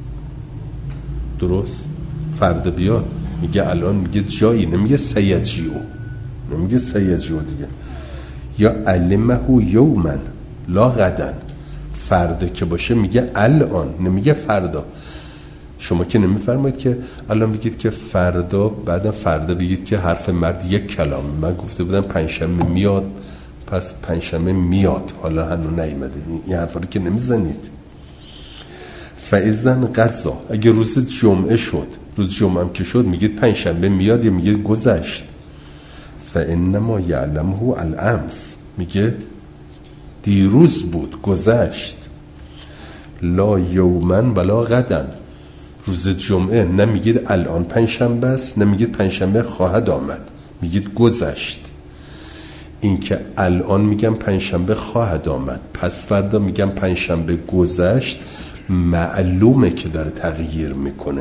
درست؟ فردا بیاد میگه الان میگه جایی، نمیگه سیجیو، نمیگه سیجیو دیگه. یا علمه یوما لا غدا، فردا که باشه میگه الان، نمیگه فردا. شما که نمیفرمایید که الان بگید که فردا، بعدا فردا بگید که حرف مرد یک کلام. من گفته بودم پنجشنبه میاد، پس پنجشنبه میاد، حالا هنوز نیامده. این حرفا رو که نمیزنید. فاذا قضا، اگه روز جمعه شد، روز جمعه هم که شد، میگید پنجشنبه میاد یا میگید گذشت؟ فانما یعلمه الامس، میگه دیروز بود، گذشت. لا یوما ولا غدا، روز جمعه نمیگید الان پنجشنبه است، نمیگید پنجشنبه خواهد آمد، میگید گذشت. این که الان میگم پنجشنبه خواهد آمد، پس فردا میگم پنجشنبه گذشت، معلومه که داره تغییر میکنه.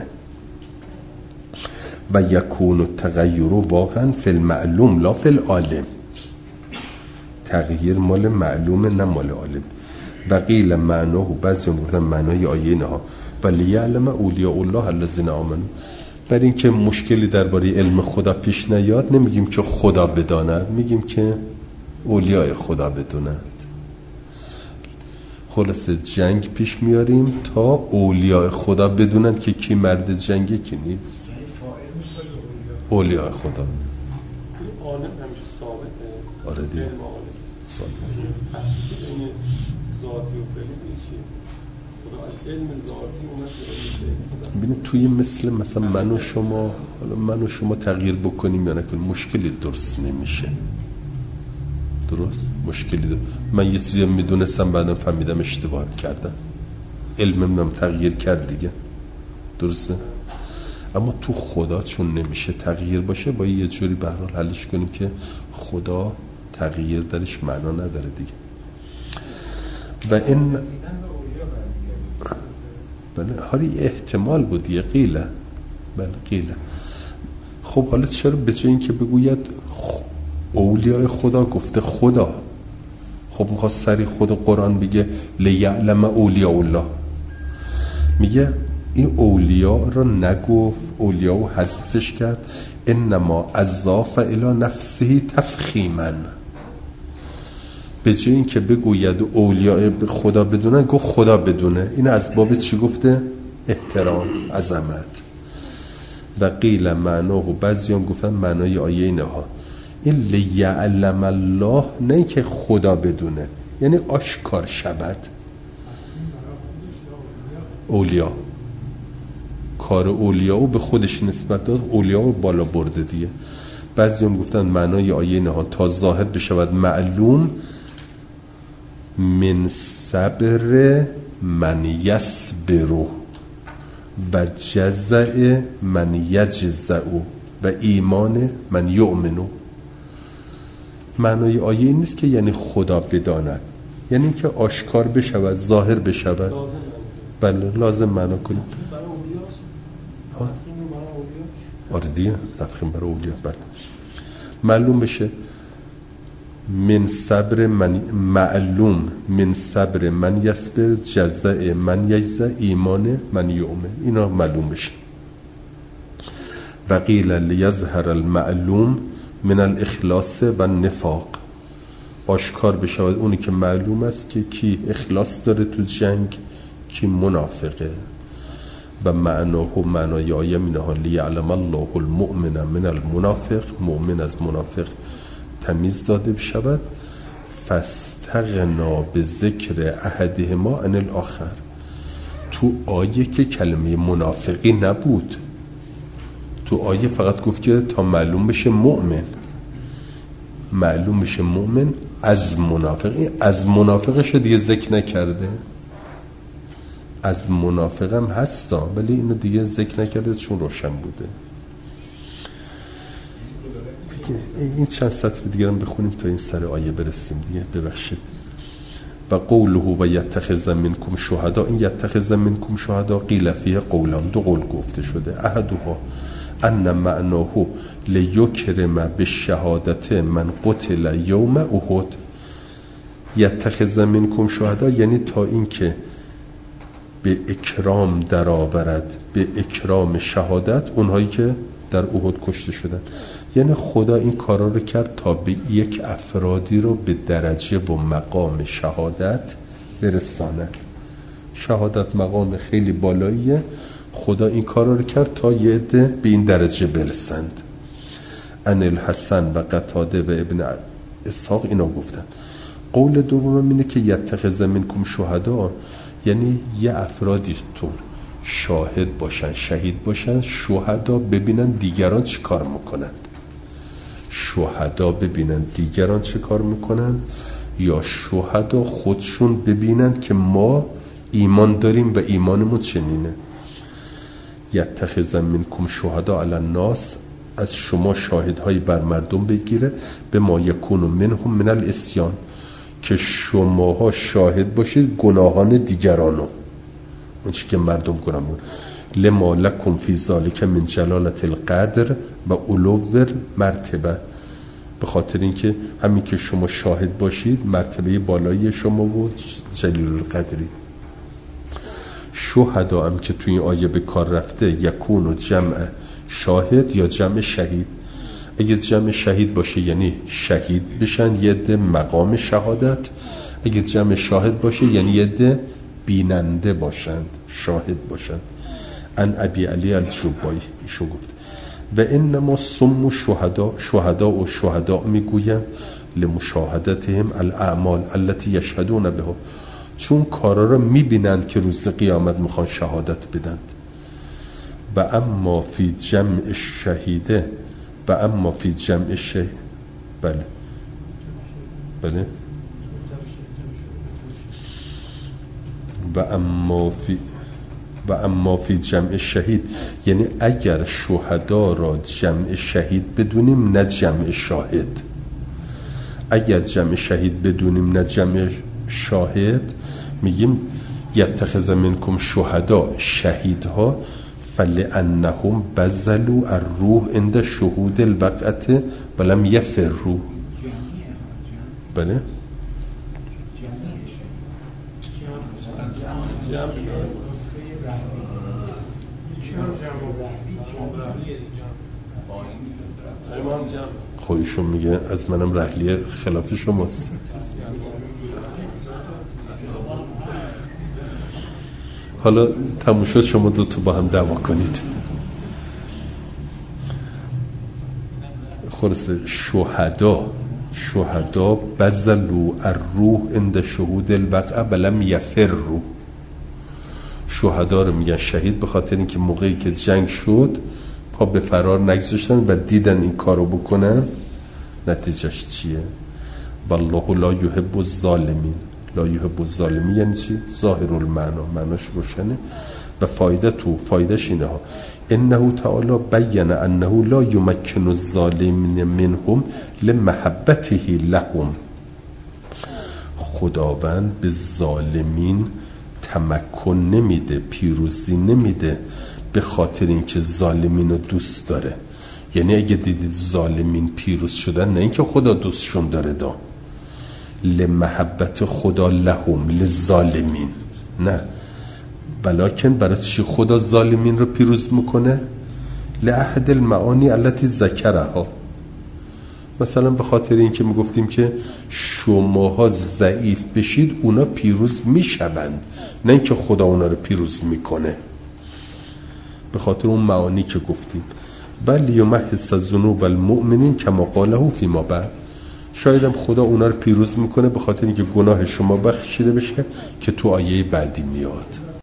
و یکون التغیر واقعا فی المعلوم لا فی العالم. تغییر مال معلومه نه مال عالم. و قیل معناه، بعضی هم گفتن معنای آیه اینها ولی یعلم اولیاء الله الذین آمنوا، برای اینکه مشکلی درباره علم خدا پیش نیاد نمیگیم که خدا بداند، میگیم که اولیاء خدا بدونند. خلاصه جنگ پیش میاریم تا اولیاء خدا بدونند که کی مرد جنگی کی نیست. اولیاء خدا عالم همیشه ثابته. آره دیگه ثابت. این ذاتی و فعلی میشه. خدا از علم ذاتی اومد. ببینید توی مثل مثلا من و شما، حالا من و شما تغییر بکنیم یا نکنیم مشکلی درست نمیشه. درست؟ مشکلی داره. من یه چیزی میدونستم بعدم فهمیدم اشتباه کردم، علمم من تغییر کرد دیگه. درسته؟ اما تو خدا چون نمیشه تغییر باشه با یه جوری به هر حال حلش کنیم که خدا تغییر درش معنا نداره دیگه. و این بله حالی احتمال بود یه قیله. بله قیله. خب حالا چرا به جای این که بگوید اولیاء خدا گفته خدا، خب میخواد سری خود قرآن بگه لیعلم اولیاء الله، میگه این اولیاء رو نگفت، اولیاء رو حذفش کرد. انما اضاف الی نفسه تفخیما، به جای این که بگوید اولیاء خدا بدونه گفت خدا بدونه. این از باب چی گفته؟ احترام، عظمت. و قیل معناه، و بعضی هم گفتن معنای آیه اینها این لیعلم الله، نه که خدا بدونه، یعنی آشکار شود. اولیا کار اولیا رو به خودش نسبت داد، اولیا رو بالا برده دیگه. بعضی هم گفتن معنای آیه اینها تا ظاهر بشود معلوم من صبر من یصبرو و جزع من یجزعو و ایمان من یؤمنو. معنای آیه این نیست که یعنی خدا بداند، یعنی که آشکار بشود، ظاهر بشود. بله لازم معنا کنیم. ها؟ آره دیگه تفخیم برای اولیا. بله معلوم بشه من صبر من معلوم من صبر من یصبر جزع من یجزع ایمان من یؤمن، اینا معلوم بشه. و قیل لیظهر المعلوم من الاخلاص و النفاق، آشکار بشود اونی که معلوم است که کی اخلاص داره تو جنگ، کی منافقه. و معناه و معنای آیه اینها لیعلم الله المؤمن من المنافق، مؤمن از منافق تمیز داده بشود. فاستغنا به ذکر احدهما عن الاخر، تو آیه که کلمه منافقی نبود، تو آیه فقط گفت که تا معلوم بشه مؤمن، معلوم بشه مؤمن از منافقی، از منافقش رو دیگه ذکر نکرده. از منافقم هستا ولی اینو دیگه ذکر نکرده چون روشن بوده دیگه. این چند سطر دیگه هم بخونیم تا این سر آیه برسیم دیگه. ببخشید. و قوله و یتخذ منکم شهدا، این یتخذ منکم شهدا قیل فیه قولان، دو قول گفته شده. احدها ان معناه لیکرم بالشهادت من قتل یوم احد. یتخذ منکم شهدا یعنی تا این که به اکرام در آورد، به اکرام شهادت اونهایی که در احد کشته شدن. یعنی خدا این کارا رو کرد تا به یک افرادی رو به درجه و مقام شهادت برساند. شهادت مقام خیلی بالاییه، خدا این کارا رو کرد تا یه عده به این درجه برسند. ان الحسن و قتاده و ابن اسحاق اینا گفتن. قول دوم اینه که یتخذ منکم شهدا یعنی یه افرادی تو شاهد باشن، شهید باشن، شهدا ببینن دیگران چه کار میکنن، شهدا ببینن دیگران چه کار میکنن، یا شهدا خودشون ببینن که ما ایمان داریم و ایمانمون چنینه. یتخذ منکم شهدا علی الناس، از شما شاهدهایی بر مردم بگیره، به ما یکون منهم من الاسیان، که شماها شاهد باشید گناهان دیگرانو، اون چی که مردم گناه میکنن. لما لکم فی ذالک من جلالت القدر و علو مرتبه، به خاطر اینکه همین که شما شاهد باشید مرتبه بالایی شما و جلیل القدرید. شهدا هم که توی این آیه به کار رفته یکون و جمع شاهد یا جمع شهید. اگه جمع شهید باشه یعنی شهید بشن یه عده مقام شهادت، اگه جمع شاهد باشه یعنی یه عده بیننده باشند، شاهد باشند. ان ابی علی الجبایی ایشون گفت و انما سم شهدا، شهدا و شهدا میگویند لمشاهدتهم الاعمال التي یشهدون بها، چون کارا رو میبینند که روز قیامت میخوان شهادت بدند. و اما فی جمع شهیده و اما فی جمع شهید بله بله و اما فی و اما فی جمع شهید یعنی اگر شهدا را جمع شهید بدونیم نه جمع شاهد. اگر جمع شهید بدونیم نه جمع شاهد میگیم یتخذ منکم شهدا، شهیدها، فلانهم بذلوا الروح عند شهود الوقعه ولم یفروا. بله خودشون میگه از منم رحلیه خلاف شماست. حالا تموم شد شما دو تا با هم دعوا کنید. خلاص شهدا شهدا بذلوا الروح عند شهود الوقعه ولم یفروا. شهدا رو میگن شهید به خاطر اینکه موقعی که جنگ شد پا به فرار نگذاشتن و دیدن این کارو بکنن نتیجهش چیه؟ والله لا یحب الظالمین. لا یحب الظالمین یعنی چی؟ ظاهر المعنا، معناش روشنه و فایده تو فایدهش اینه ها انه تعالی بین انه لا یمکن الظالمین منهم لمحبته لهم. خداوند به ظالمین تمکن نمیده، پیروزی نمیده به خاطر اینکه ظالمین رو دوست داره. یعنی اگه دیدید ظالمین پیروز شدن نه اینکه خدا دوستشون داره دا لمحبت خدا لهم لظالمین، نه بلکن برای چی خدا ظالمین رو پیروز میکنه؟ لأحد المعانی التي ذکرها. مثلا به خاطر اینکه میگفتیم که شماها ضعیف بشید اونا پیروز میشوند، نه اینکه خدا اونا رو پیروز میکنه. به خاطر اون معانی که گفتیم بل یمحص ذنوب المؤمنین کما قاله فیما بعد. شاید هم خدا اونا رو پیروز میکنه به خاطر اینکه گناه شما بخشیده بشه که تو آیه بعدی میاد.